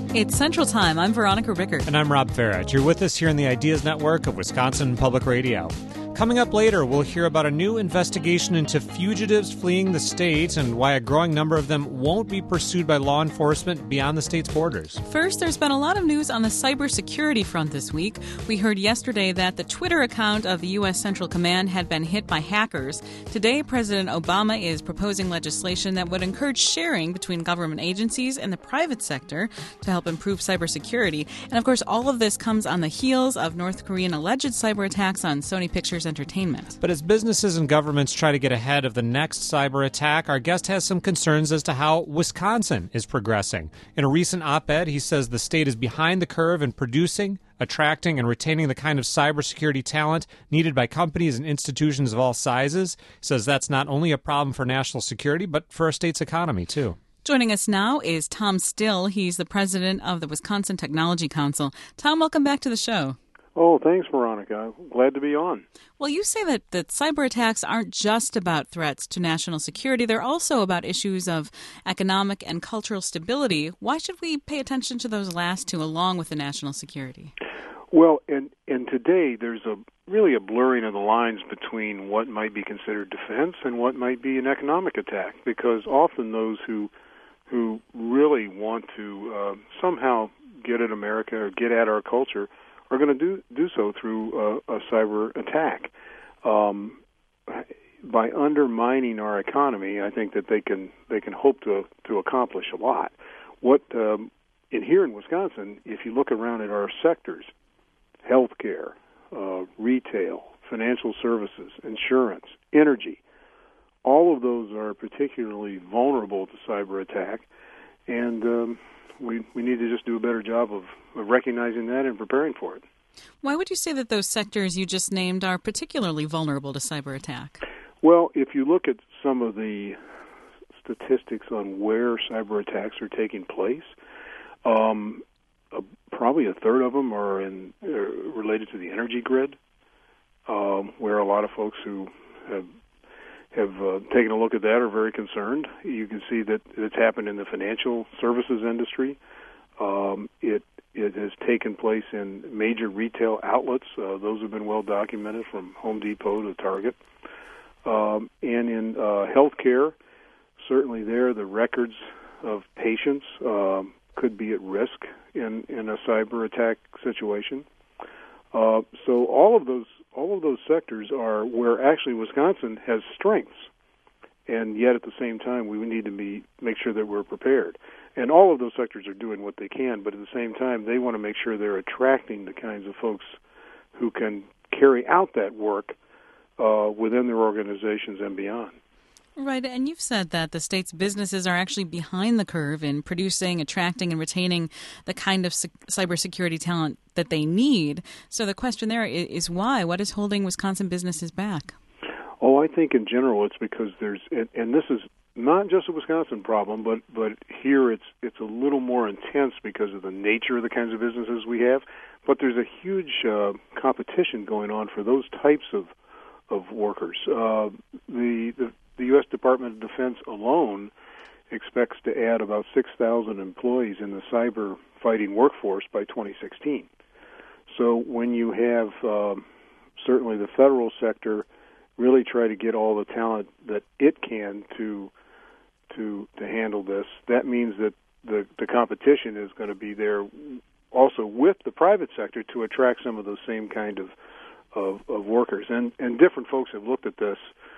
It's Central Time. I'm Veronica Rickert. And I'm Rob Farrett. You're with us here in the Ideas Network of Wisconsin Public Radio. Coming up later, we'll hear about a new investigation into fugitives fleeing the state and why a growing number of them won't be pursued by law enforcement beyond the state's borders. First, there's been a lot of news on the cybersecurity front this week. We heard yesterday that the Twitter account of the U.S. Central Command had been hit by hackers. Today, President Obama is proposing legislation that would encourage sharing between government agencies and the private sector to help improve cybersecurity. And of course, all of this comes on the heels of North Korean alleged cyber attacks on Sony Pictures Entertainment. But as businesses and governments try to get ahead of the next cyber attack, our guest has some concerns as to how Wisconsin is progressing. In a recent op-ed, he says the state is behind the curve in producing, attracting, and retaining the kind of cybersecurity talent needed by companies and institutions of all sizes. He says that's not only a problem for national security, but for our state's economy, too. Joining us now is Tom Still. He's the president of the Wisconsin Technology Council. Tom, welcome back to the show. Oh, thanks, Veronica. Glad to be on. Well, you say that cyber attacks aren't just about threats to national security. They're also about issues of economic and cultural stability. Why should we pay attention to those last two along with the national security? Well, and today there's really a blurring of the lines between what might be considered defense and what might be an economic attack, because often those who really want to somehow get at America or get at our culture are going to do so through a cyber attack. By undermining our economy, I think that they can hope to accomplish a lot. What here in Wisconsin, if you look around at our sectors, healthcare, retail, financial services, insurance, energy, all of those are particularly vulnerable to cyber attack, and we need to just do a better job of recognizing that and preparing for it. Why would you say that those sectors you just named are particularly vulnerable to cyber attack? Well, if you look at some of the statistics on where cyber attacks are taking place, probably a third of them are related to the energy grid, where a lot of folks who have taken a look at that are very concerned. You can see that it's happened in the financial services industry. It has taken place in major retail outlets. Those have been well documented, from Home Depot to Target. And in healthcare, certainly there, the records of patients could be at risk in a cyber attack situation. So all of those sectors are where actually Wisconsin has strengths, and yet at the same time we need to make sure that we're prepared. And all of those sectors are doing what they can, but at the same time they want to make sure they're attracting the kinds of folks who can carry out that work within their organizations and beyond. Right, and you've said that the state's businesses are actually behind the curve in producing, attracting, and retaining the kind of cybersecurity talent that they need. So the question there is why? What is holding Wisconsin businesses back? Oh, I think in general it's because and this is not just a Wisconsin problem, but here it's a little more intense because of the nature of the kinds of businesses we have. But there's a huge competition going on for those types of workers. The U.S. Department of Defense alone expects to add about 6,000 employees in the cyber fighting workforce by 2016. So when you have certainly the federal sector really try to get all the talent that it can to handle this, that means that the competition is going to be there also with the private sector to attract some of those same kind of workers. And different folks have looked at this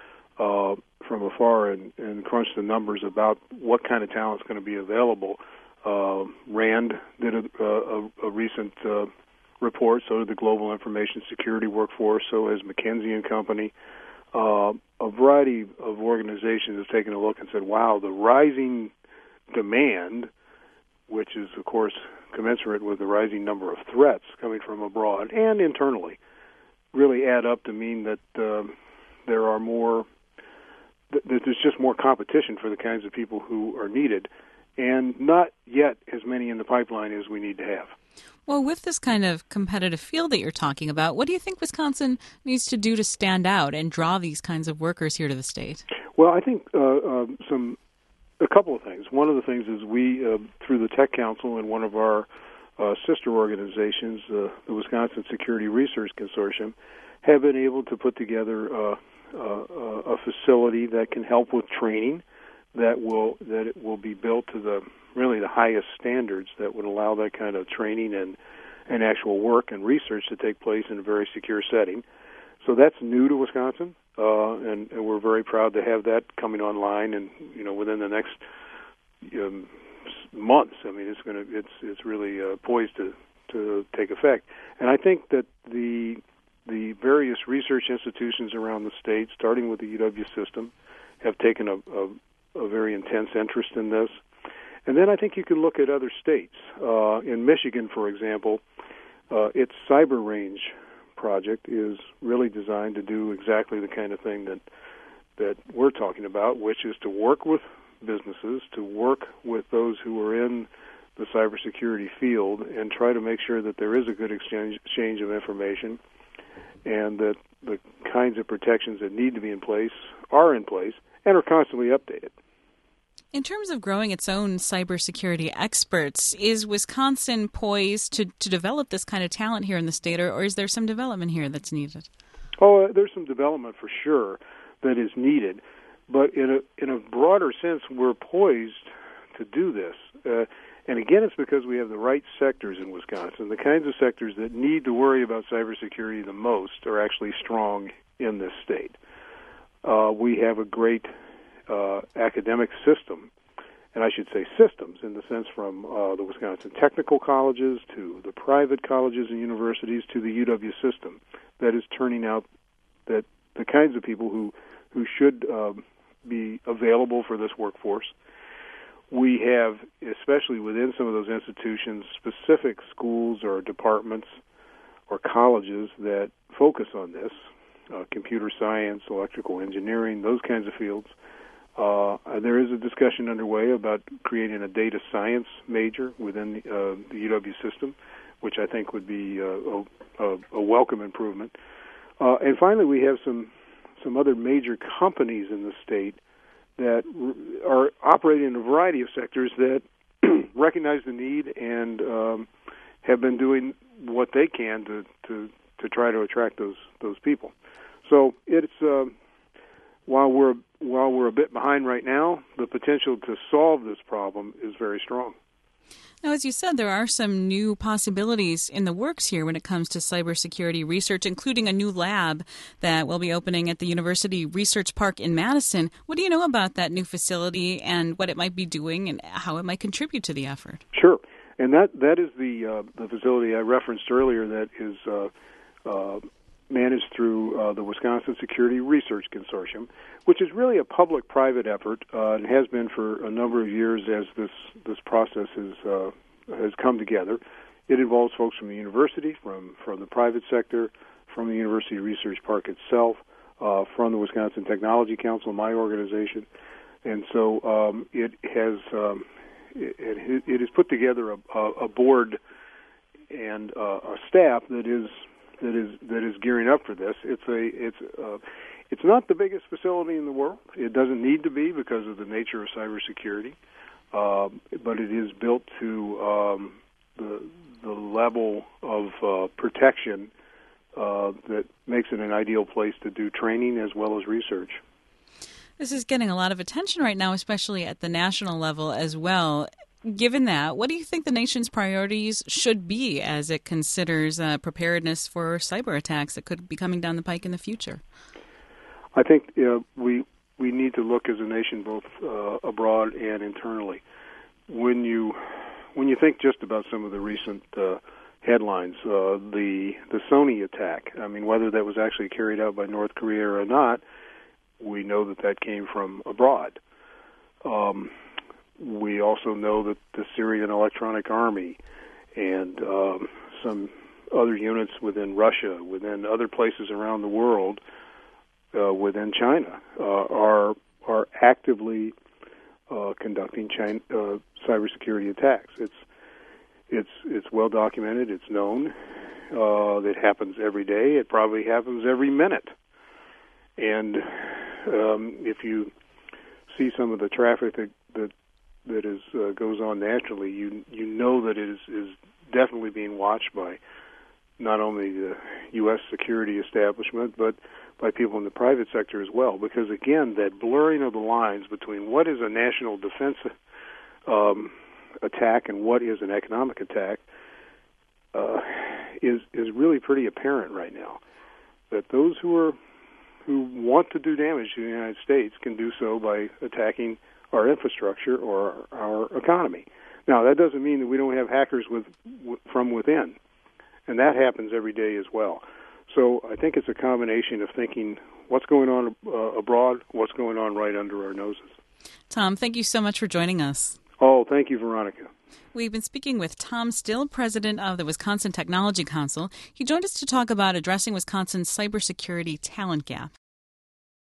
from afar and crunched the numbers about what kind of talent is going to be available. RAND did a recent report, so did the Global Information Security Workforce, so has McKinsey and Company. A variety of organizations have taken a look and said, wow, the rising demand, which is, of course, commensurate with the rising number of threats coming from abroad and internally, really add up to mean that there are more, that there's just more competition for the kinds of people who are needed, and not yet as many in the pipeline as we need to have. Well, with this kind of competitive field that you're talking about, what do you think Wisconsin needs to do to stand out and draw these kinds of workers here to the state? Well, I think a couple of things. One of the things is we, through the Tech Council and one of our sister organizations, the Wisconsin Security Research Consortium, have been able to put together a facility that can help with training that it will be built to the highest standards that would allow that kind of training and actual work and research to take place in a very secure setting. So that's new to Wisconsin, and we're very proud to have that coming online, and within the next months. I mean, it's really poised to take effect. And I think that the various research institutions around the state, starting with the UW system, have taken a very intense interest in this. And then I think you can look at other states. In Michigan, for example, its Cyber Range project is really designed to do exactly the kind of thing that we're talking about, which is to work with businesses, to work with those who are in the cybersecurity field, and try to make sure that there is a good exchange of information, and that the kinds of protections that need to be in place are in place and are constantly updated. In terms of growing its own cybersecurity experts, is Wisconsin poised to develop this kind of talent here in the state, or is there some development here that's needed? Oh, there's some development for sure that is needed, but in a broader sense, we're poised to do this. And again, it's because we have the right sectors in Wisconsin. The kinds of sectors that need to worry about cybersecurity the most are actually strong in this state. We have a great academic system, and I should say systems in the sense from the Wisconsin technical colleges to the private colleges and universities to the UW system that is turning out that the kinds of people who should be available for this workforce. We have, especially within some of those institutions, specific schools or departments or colleges that focus on this, computer science, electrical engineering, those kinds of fields. There is a discussion underway about creating a data science major within the UW system, which I think would be a welcome improvement. And finally, we have some other major companies in the state that are operating in a variety of sectors that recognize the need and have been doing what they can to try to attract those people. So it's while we're a bit behind right now, the potential to solve this problem is very strong. Now, as you said, there are some new possibilities in the works here when it comes to cybersecurity research, including a new lab that will be opening at the University Research Park in Madison. What do you know about that new facility and what it might be doing and how it might contribute to the effort? Sure. And that is the facility I referenced earlier that is managed through the Wisconsin Security Research Consortium, which is really a public-private effort and has been for a number of years as this process has come together. It involves folks from the university, from the private sector, from the University Research Park itself, from the Wisconsin Technology Council, my organization, and so it has put together a board and a staff that is gearing up for this. It's not the biggest facility in the world. It doesn't need to be because of the nature of cybersecurity, but it is built to the level of protection that makes it an ideal place to do training as well as research. This is getting a lot of attention right now, especially at the national level as well. Given that, what do you think the nation's priorities should be as it considers preparedness for cyber attacks that could be coming down the pike in the future? I think we need to look as a nation both abroad and internally. When you think just about some of the recent headlines, the Sony attack, I mean, whether that was actually carried out by North Korea or not, we know that came from abroad. We also know that the Syrian Electronic Army and some other units within Russia, within other places around the world, within China, are actively conducting cybersecurity attacks. It's well documented. It's known. It happens every day. It probably happens every minute. And if you see some of the traffic that goes on nationally, you know that it is definitely being watched by not only the U.S. security establishment, but by people in the private sector as well. Because, again, that blurring of the lines between what is a national defense attack and what is an economic attack is really pretty apparent right now. That those who want to do damage to the United States can do so by attacking our infrastructure or our economy. Now, that doesn't mean that we don't have hackers from within, and that happens every day as well. So I think it's a combination of thinking what's going on abroad, what's going on right under our noses. Tom, thank you so much for joining us. Oh, thank you, Veronica. We've been speaking with Tom Still, president of the Wisconsin Technology Council. He joined us to talk about addressing Wisconsin's cybersecurity talent gap.